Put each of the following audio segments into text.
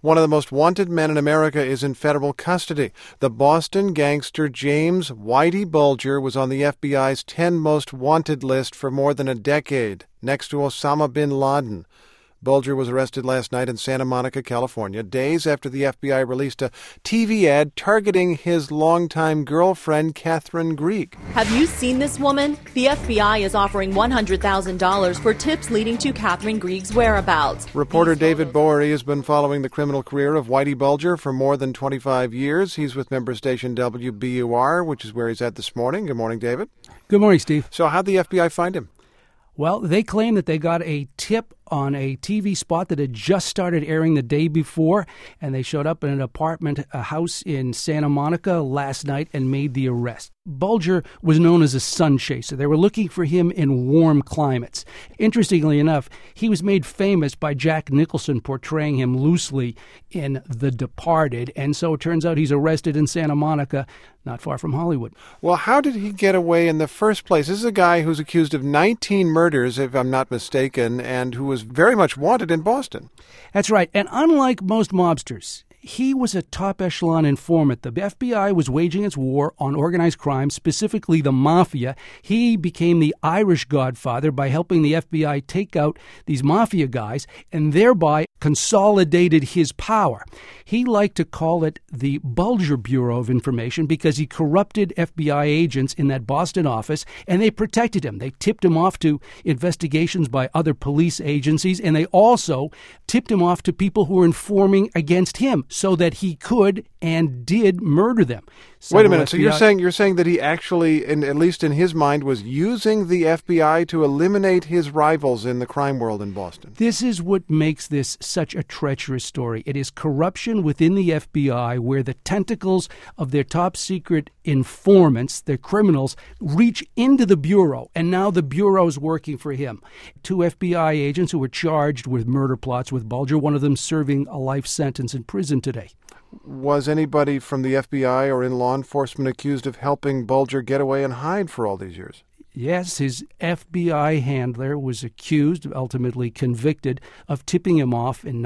One of the most wanted men in America is in federal custody. The Boston gangster James Whitey Bulger was on the FBI's 10 most wanted list for more than a decade, next to Osama bin Laden. Bulger was arrested last night in Santa Monica, California, days after the FBI released a TV ad targeting his longtime girlfriend, Catherine Greig. Have you seen this woman? The FBI is offering $100,000 for tips leading to Catherine Greig's whereabouts. Reporter David Bowery has been following the criminal career of Whitey Bulger for more than 25 years. He's with member station WBUR, which is where he's at this morning. Good morning, David. Good morning, Steve. So how'd the FBI find him? Well, they claim that they got a tip on a TV spot that had just started airing the day before, and they showed up in an apartment, a house in Santa Monica last night and made the arrest. Bulger was known as a sun chaser. They were looking for him in warm climates. Interestingly enough, he was made famous by Jack Nicholson portraying him loosely in The Departed, and so it turns out he's arrested in Santa Monica, not far from Hollywood. Well, how did he get away in the first place? This is a guy who's accused of 19 murders, if I'm not mistaken, and who was very much wanted in Boston. That's right, and unlike most mobsters, he was a top echelon informant. The FBI was waging its war on organized crime, specifically the mafia. He became the Irish godfather by helping the FBI take out these mafia guys and thereby consolidated his power. He liked to call it the Bulger Bureau of Information because he corrupted FBI agents in that Boston office, and they protected him. They tipped him off to investigations by other police agencies, and they also tipped him off to people who were informing against him, so that he could and did murder them. Wait a minute. So you're saying that he actually, at least in his mind, was using the FBI to eliminate his rivals in the crime world in Boston? This is what makes this such a treacherous story. It is corruption within the FBI where the tentacles of their top secret informants, their criminals, reach into the Bureau, and now the Bureau is working for him. 2 FBI agents who were charged with murder plots with Bulger, one of them serving a life sentence in prison today. Was anybody from the FBI or in law enforcement accused of helping Bulger get away and hide for all these years? Yes, his FBI handler was accused, ultimately convicted, of tipping him off in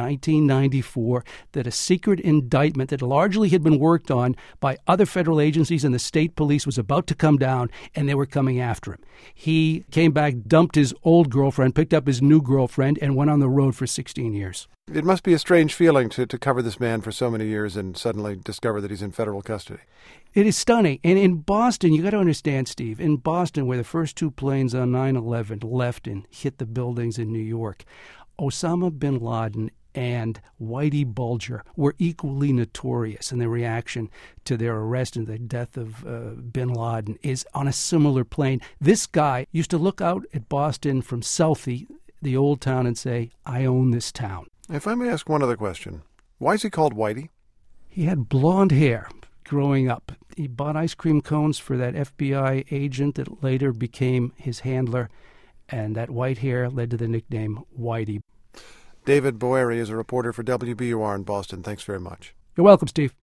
1994 that a secret indictment that largely had been worked on by other federal agencies and the state police was about to come down, and they were coming after him. He came back, dumped his old girlfriend, picked up his new girlfriend, and went on the road for 16 years. It must be a strange feeling to cover this man for so many years and suddenly discover that he's in federal custody. It is stunning. And in Boston, you got to understand, Steve, in Boston, where the first 2 planes on 9/11 left and hit the buildings in New York, Osama bin Laden and Whitey Bulger were equally notorious, and the reaction to their arrest and the death of bin Laden is on a similar plane. This guy used to look out at Boston from Southie, the old town, and say, I own this town. If I may ask one other question, why is he called Whitey? He had blonde hair growing up. He bought ice cream cones for that FBI agent that later became his handler, and that white hair led to the nickname Whitey. David Bowery is a reporter for WBUR in Boston. Thanks very much. You're welcome, Steve.